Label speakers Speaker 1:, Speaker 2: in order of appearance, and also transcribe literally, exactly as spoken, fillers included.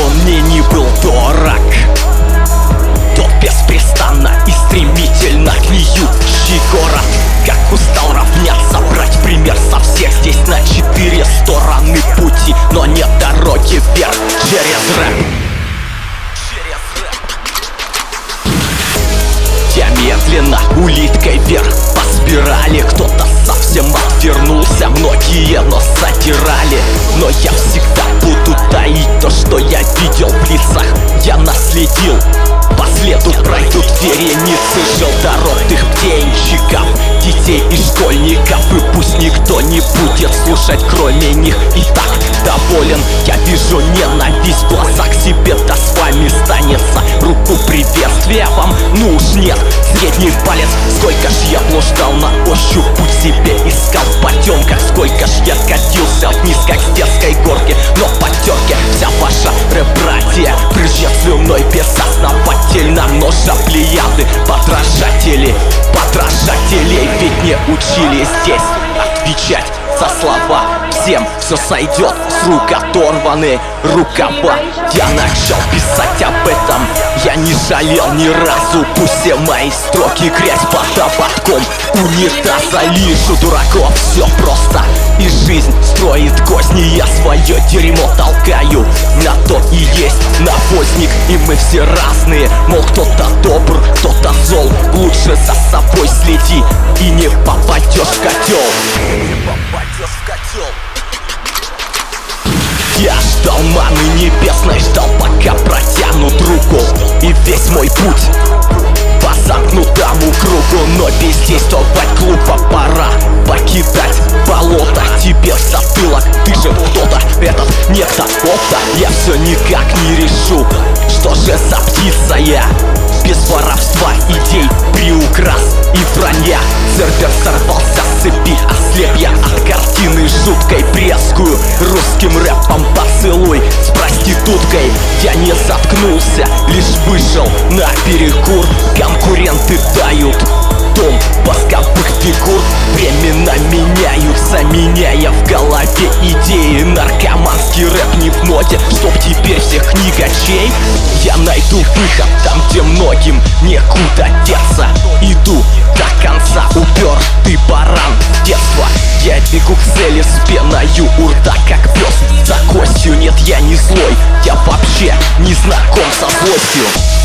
Speaker 1: он мне не был дорог. Тот беспрестанно и стремительно гниющий город, как устал равняться, брать пример со всех. Здесь на четыре стороны пути, но нет дороги вверх через рэп. Я медленно улиткой вверх по спирали. Кто-то совсем отвернулся, многие нос затирали. Но я всегда буду таить то, что я видел в лицах. Я наследил, по следу пройдут вереницы желторотых птенчиков, детей и школьников. И пусть никто не будет слушать, кроме них. И так доволен, я вижу ненависть в глазах себе. Да с вами станется руку приветствия вам, ну уж нет. Средний палец, сколько ж я блуждал на ощупь, путь себе искал в потемках. Сколько ж я катился вниз, как с детской горки, но в подтерке вся ваша рэп-братья брызжет слюной безосновательно. Множа плеяды подражатели, подражателей ведь не учили здесь отвечать за слова. Всем все сойдет с рук оторваны рукава. Я начал писать об этом, я не жалел ни разу. Пусть все мои строки грязь под ободком унитаза. Лишь у дураков все просто, и жизнь строит козни. Я свое дерьмо толкаю, на то и есть навозник. И мы все разные, мол, кто-то добр, кто-то зол. Лучше за собой следи, и не попадешь в котел. Не попадешь в котел. Я ждал маны небесной, ждал, пока протянут руку. И весь мой путь по замкнутому кругу. Но бездействовать глупо, пора покидать болото. Тебе в затылок дышит кто-то, этот некто опта. Я все никак не решу, что же за птица я. Без воровства идей, приукрас и вранья. Сервер сорвался с цепи, ослеп я от картины жуткой. Брезгую русским рэпом поцелуй с проституткой. Я не заткнулся, лишь вышел на перекур. Конкуренты дают дом восковых фигур. Времена меняются, меняя в голове идеи. Наркоманский рэп не в моде, чтоб теперь всех книгачей. Я найду выход там, где многим некуда деться. Иду до конца, упертый баран детства. Я бегу к цели с пеною у рта, как пес за костью. Нет, я не злой, я вообще не знаком со злостью.